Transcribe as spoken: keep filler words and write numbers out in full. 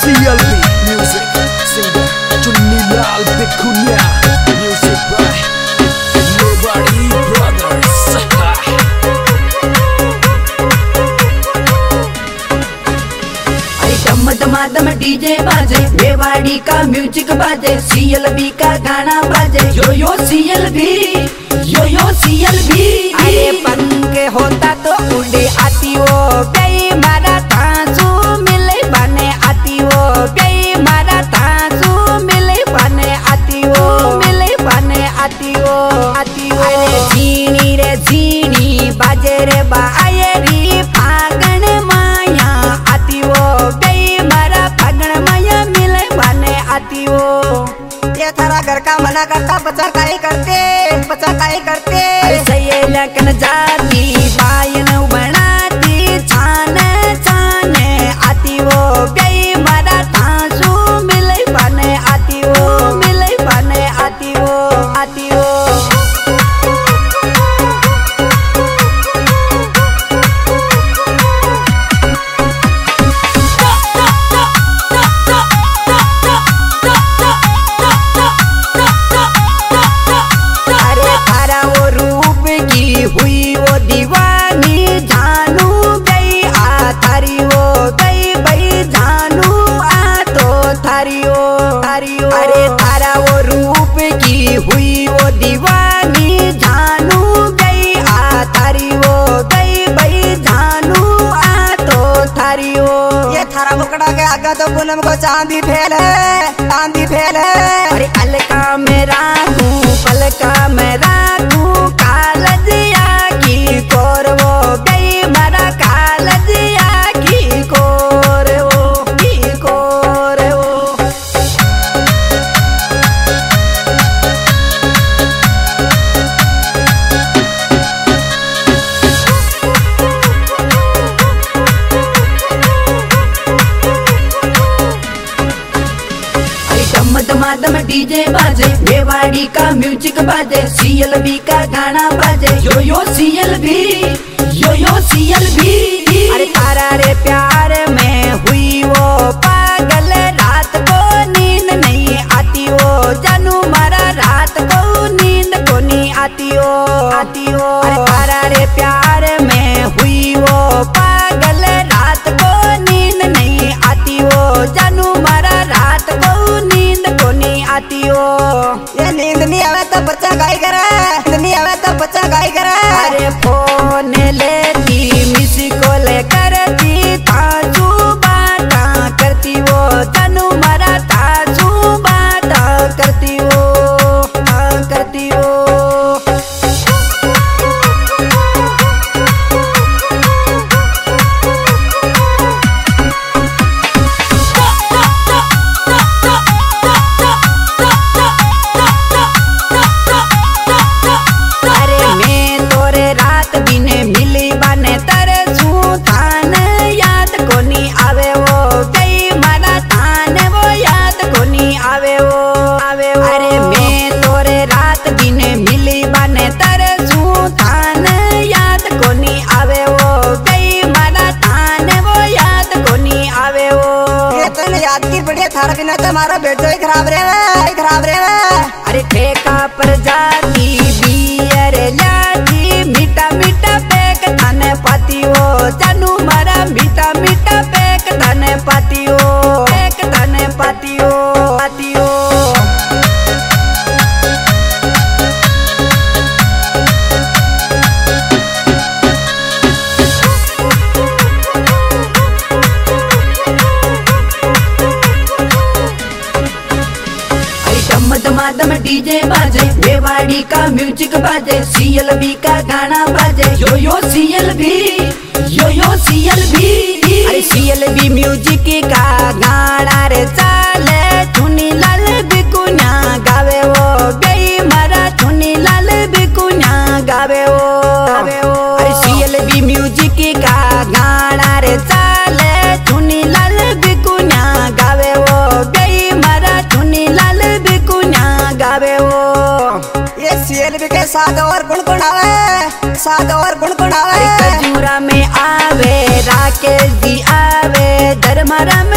C L B Music Singer Chunni Lal Bikunya Music by Nobody Brothers दम दमा दम DJ बाजे, मेवाड़ी का म्यूजिक बाजे, C L B का गाना बाजे। यो यो C L B, यो यो C L B। अरे पंख होता तो उड़े आती वो बेई मारा तांसू मिले बने आती वो बेई मारा तांसू मिले बने आती वो मिले बने आती वो आती वो। अरे झीनी रे झीनी बाजे रे बा आये री फागण माया आती वो बेई मारा फागण माया मिले बने आती वो। ये थारा घर का मना करता बचा काई करते बचा काई करते। ऐसे ये लकन जाती बायन बनाती छाने छाने आती वो बेई मारा तांसू मिले बने आती वो मिले बने आती वो आती वो। हुई वो दीवानी जानू गई आ थारी वो गई बई जानू आ तो थारी वो थारी वो। अरे थारा वो रूप की हुई वो दीवानी जानू गई आ थारी वो गई बई जानू आ तो थारी वो। ये थारा मुकड़ा के आगे तो पूनम को चांदी फेल है चांदी फेल है। अरे अलका मेरा हूँ पलका मेरा हूँ कालजिया की कोर वो गई मारा कालजिया की कोर वो की कोर वो। दमा दम डीजे बाजे, मेवाड़ी का म्यूजिक बाजे, C L B का गाना बाजे। यो यो C L B, यो यो C L B। अरे तारा रे प्यार में हुई वो पागल रात को नींद नहीं आती वो जानू मारा रात को नींद को नहीं आती वो आती वो। अरे तारा रे प्यार में हुई वो पागल रात को नींद नहीं आती वो जानू मारा रात को नींद को नहीं आती हो। ये नींद नहीं आवे तो बच्चा गाय करे नींद नहीं आवे तो बच्चा गाय करे। अरे फोन लेती मिस कॉल करती ताजू बाता करती वो जानू मारा ताजू बाता करती वो करती वो। याद की बढ़िया थारा बिना तुम्हारा बेटो ही खराब रहे खराब रहे। अरे ठेका पर जाती बियर लाती मीठा मीठा पेक थाने पाती हो जानू मारा मीठा मीठा पेक थाने पाती हो पेक थाने पाती हो पाती हो। दमा दम डीजे बाजे, मेवाड़ी का म्यूजिक बाजे, C L B का गाना बाजे। यो यो C L B, यो यो C L B। अरे C L B म्यूजिक का गाना रे चाले चुनी लाल बिकुन्या गावे वो बेई मारा चुनी लाल बिकुन्या गावे वो गावे वो। अरे C L B म्यूजिक का गाना रे चाले चुनी लाल बिकुन्या गावे वो बेई मारा चुनी लाल गावे वो। ये C L B के साथ और गुनगुनावे साथ और गुनगुनावे। खजूरा में आवे राकेश जी आवे धर्मरा